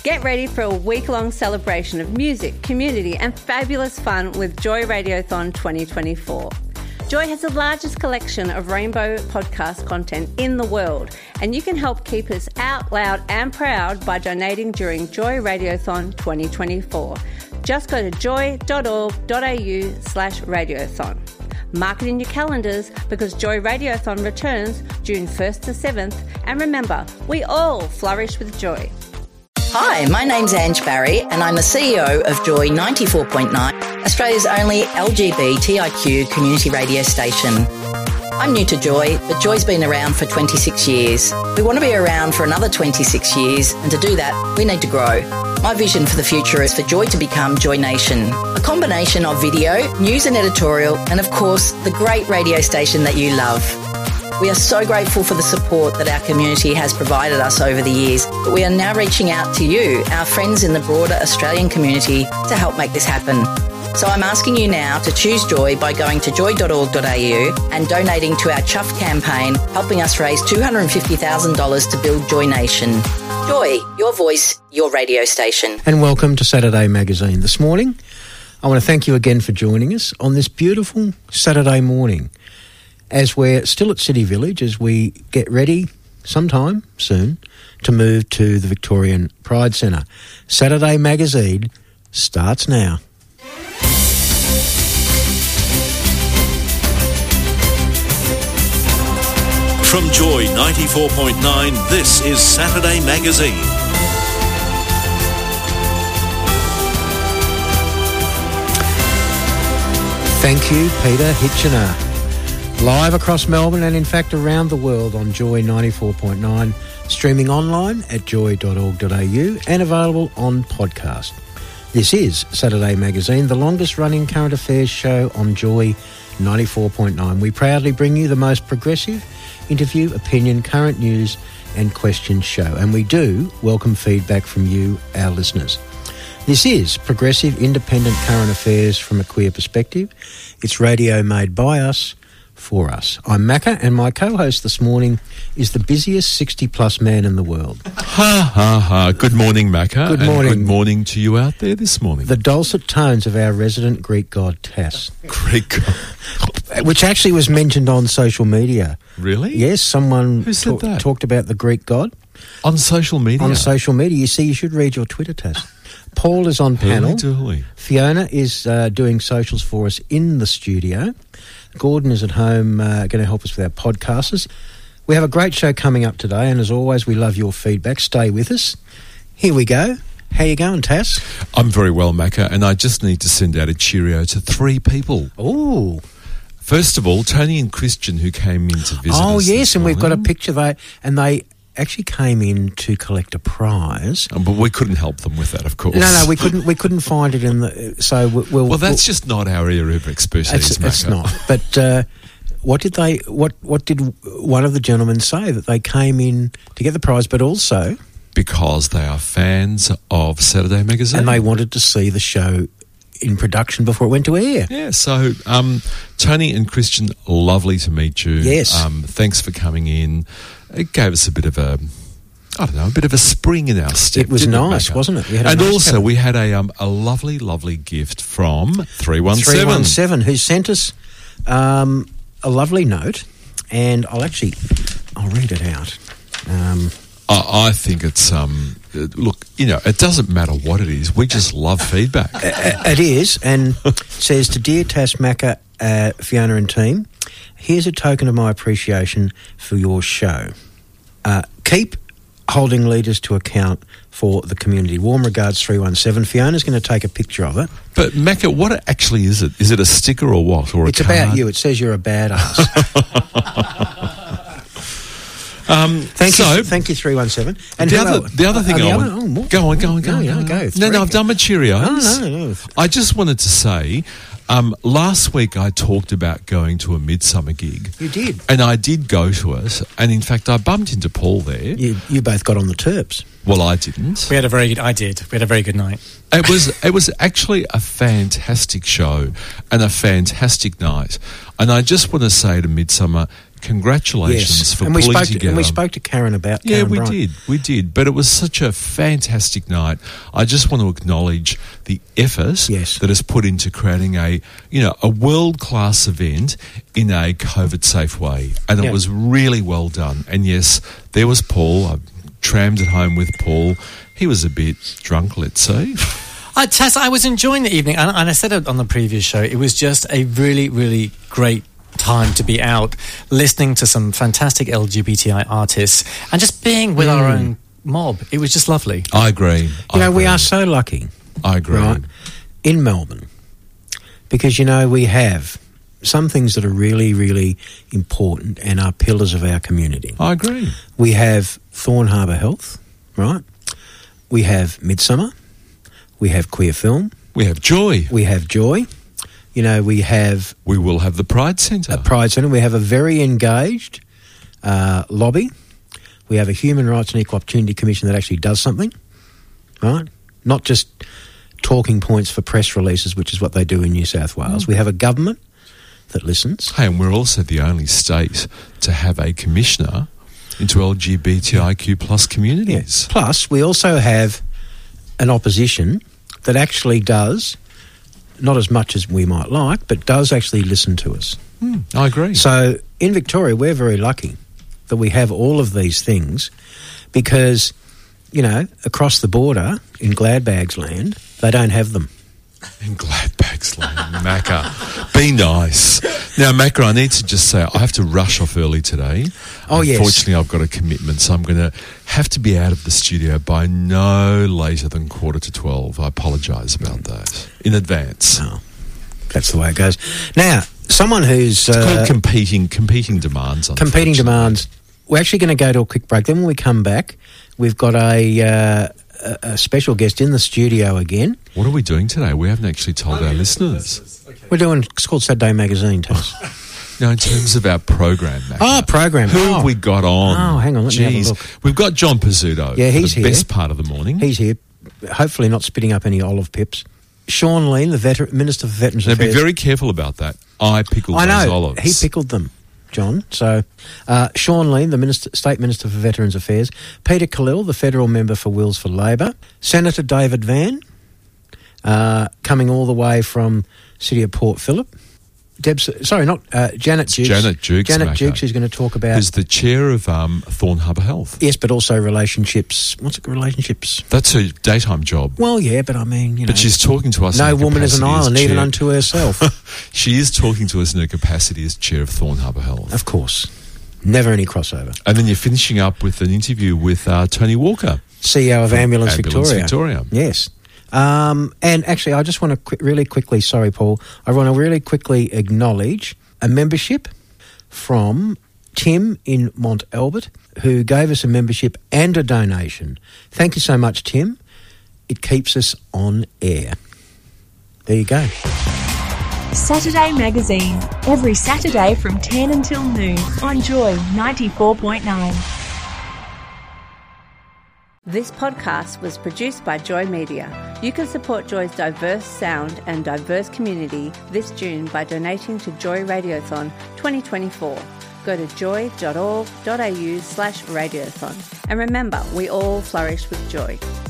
Get ready for a week-long celebration of music, community and fabulous fun with Joy Radiothon 2024. Joy has the largest collection of rainbow podcast content in the world, and you can help keep us out loud and proud by donating during Joy Radiothon 2024. Just go to joy.org.au/radiothon. Mark it in your calendars because Joy Radiothon returns June 1st to 7th, and remember, we all flourish with joy. Hi, my name's Ange Barry and I'm the CEO of Joy 94.9, Australia's only LGBTIQ community radio station. I'm new to Joy, but Joy's been around for 26 years. We want to be around for another 26 years, and to do that, we need to grow. My vision for the future is for Joy to become Joy Nation, a combination of video, news and editorial, and of course, the great radio station that you love. We are so grateful for the support that our community has provided us over the years, but we are now reaching out to you, our friends in the broader Australian community, to help make this happen. So I'm asking you now to choose Joy by going to joy.org.au and donating to our Chuff campaign, helping us raise $250,000 to build Joy Nation. Joy, your voice, your radio station. And welcome to Saturday Magazine. This morning, I want to thank you again for joining us on this beautiful Saturday morning, as we're still at City Village as we get ready sometime soon to move to the Victorian Pride Centre. Saturday Magazine starts now. From Joy 94.9, this is Saturday Magazine. Thank you, Peter Hitchener. Live across Melbourne and in fact around the world on Joy 94.9, streaming online at joy.org.au and available on podcast. This is Saturday Magazine, the longest running current affairs show on Joy 94.9. We proudly bring you the most progressive interview, opinion, current news and questions show, and we do welcome feedback from you, our listeners. This is progressive, independent current affairs from a queer perspective. It's radio made by us, for us. I'm Macca, and my co-host this morning is the busiest 60-plus man in the world. Ha, ha, ha. Good morning, Macca. Good morning. And good morning to you out there this morning. The dulcet tones of our resident Greek god, Tass. Greek god. Which actually was mentioned on social media. Really? Yes, someone Who said that? Talked about the Greek god. On social media? On social media. You see, you should read your Twitter, Tass. Paul is on panel. Hurly-dooly. Fiona is doing socials for us in the studio. Gordon is at home going to help us with our podcasters. We have a great show coming up today, and as always, we love your feedback. Stay with us. Here we go. How you going, Tass? I'm very well, Macca, and I just need to send out a cheerio to 3 people. Oh. First of all, Tony and Christian, who came in to visit us. Oh, yes, and we've got a morning. picture. They actually came in to collect a prize. But we couldn't help them with that, of course. No, we couldn't find it in the. So Well, that's just not our area of expertise, Macca. It's not. But what did one of the gentlemen say that they came in to get the prize, but also Because they are fans of Saturday Magazine. and they wanted to see the show in production before it went to air. Yeah, so Tony and Christian, lovely to meet you. Yes. Thanks for coming in. It gave us a bit of a spring in our step. It was didn't nice, Macca? wasn't it? We had a And nice also cabin. we had a lovely, lovely gift from 317. 317, who sent us a lovely note, and I'll read it out. I think it's look, it doesn't matter what it is. We just love feedback. It is, and says to Dear Tass, Macca, Fiona and team, here's a token of my appreciation for your show. Keep holding leaders to account for the community. Warm regards, 317. Fiona's going to take a picture of it. But Macca, what actually is it? Is it a sticker or what? Or It's a about card? you. It says you're a badass. Thank you, 317. And the other thing I want... Go on. No, go. No, I've done my Cheerios. No. I just wanted to say, last week I talked about going to a Midsummer gig. You did. And I did go to it. And in fact, I bumped into Paul there. You both got on the terps. Well, I didn't. I did. We had a very good night. It was actually a fantastic show and a fantastic night. And I just want to say to Midsummer, Congratulations for pulling together. And we spoke to Karen about Yeah, Karen we Bryant. We did. But it was such a fantastic night. I just want to acknowledge the effort Yes. that is put into creating a world-class event in a COVID-safe way. And Yeah. it was really well done. And yes, there was Paul. I trammed it home with Paul. He was a bit drunk, let's say. Tess, I was enjoying the evening, and I said it on the previous show, it was just a really, really great time to be out listening to some fantastic LGBTI artists and just being with our own mob. It was just lovely. I agree. We are so lucky, I agree. right, in Melbourne, because, we have some things that are really, really important and are pillars of our community. I agree. We have Thorn Harbour Health, right? We have Midsummer. We have Queer Film. We have Joy. We have Joy. We have We will have the Pride Centre. a Pride Centre. We have a very engaged lobby. We have a Human Rights and Equal Opportunity Commission that actually does something, right? Not just talking points for press releases, which is what they do in New South Wales. We have a government that listens. Hey, and we're also the only state to have a commissioner into LGBTIQ plus communities. Plus, we also have an opposition that actually does, not as much as we might like, but does actually listen to us. I agree. So in Victoria, we're very lucky that we have all of these things because, across the border in Gladbags land, they don't have them. In Gladbags Lane, Macca. Be nice. Now, Macca, I need to just say I have to rush off early today. Oh, yes. Unfortunately, I've got a commitment, so I'm going to have to be out of the studio by no later than 11:45. I apologise about that in advance. Oh, that's the way it goes. Now, someone who's... It's called competing demands. competing demands. We're actually going to go to a quick break. Then when we come back, we've got a special guest in the studio again. What are we doing today? We haven't actually told our listeners. We're doing, it's called Saturday Magazine, Tess. No, in terms of our program, Macca. Oh, program. Who have we got on? Oh, hang on, let me have a look. We've got John Pizzuto. Yeah, he's for the here. best part of the morning. He's here, hopefully not spitting up any olive pips. Sean Lean, the Minister for Veterans Now, Affairs. be very careful about that. I pickled I those know, olives. he pickled them, John. So, Sean Lean, the State Minister for Veterans Affairs. Peter Khalil, the Federal Member for Wills for Labor. Senator David Van, coming all the way from City of Port Phillip. Janet Jukes. Janet Jukes, Janet Macca. Jukes is going to talk about... Who's the chair of Thorn Harbour Health. Yes, but also relationships. What's it, relationships? That's her daytime job. Well, yeah, but I mean, But she's talking to us. no in her woman is an capacity as island, even chair. unto herself. She is talking to us in her capacity as chair of Thorn Harbour Health. Of course. Never any crossover. And then you're finishing up with an interview with Tony Walker. CEO of Ambulance Victoria. Yes. And actually, I just want to really quickly, sorry, Paul, I want to really quickly acknowledge a membership from Tim in Mont Albert, who gave us a membership and a donation. Thank you so much, Tim. It keeps us on air. There you go. Saturday Magazine, every Saturday from 10 until noon on Joy 94.9. This podcast was produced by Joy Media. You can support Joy's diverse sound and diverse community this June by donating to Joy Radiothon 2024. Go to joy.org.au/radiothon. And remember, we all flourish with joy.